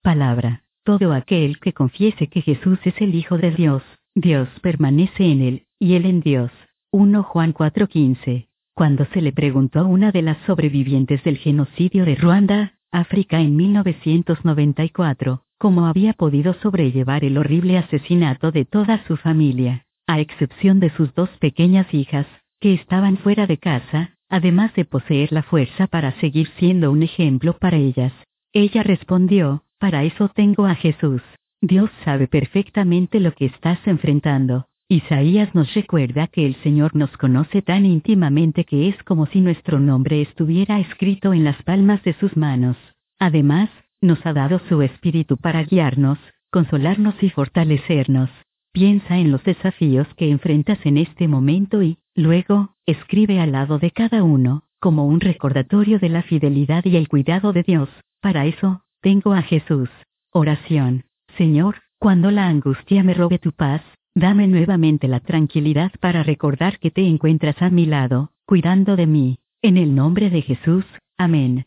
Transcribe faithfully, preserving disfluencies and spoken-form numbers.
Palabra. Todo aquel que confiese que Jesús es el Hijo de Dios, Dios permanece en él, y él en Dios. primera Juan cuatro quince. Cuando se le preguntó a una de las sobrevivientes del genocidio de Ruanda, África en mil novecientos noventa y cuatro, cómo había podido sobrellevar el horrible asesinato de toda su familia, a excepción de sus dos pequeñas hijas, que estaban fuera de casa, además de poseer la fuerza para seguir siendo un ejemplo para ellas, ella respondió, para eso tengo a Jesús. Dios sabe perfectamente lo que estás enfrentando. Isaías nos recuerda que el Señor nos conoce tan íntimamente que es como si nuestro nombre estuviera escrito en las palmas de sus manos. Además, nos ha dado su Espíritu para guiarnos, consolarnos y fortalecernos. Piensa en los desafíos que enfrentas en este momento y, luego, escribe al lado de cada uno, como un recordatorio de la fidelidad y el cuidado de Dios. Para eso, tengo a Jesús. Oración. Señor, cuando la angustia me robe tu paz, dame nuevamente la tranquilidad para recordar que te encuentras a mi lado, cuidando de mí. En el nombre de Jesús, amén.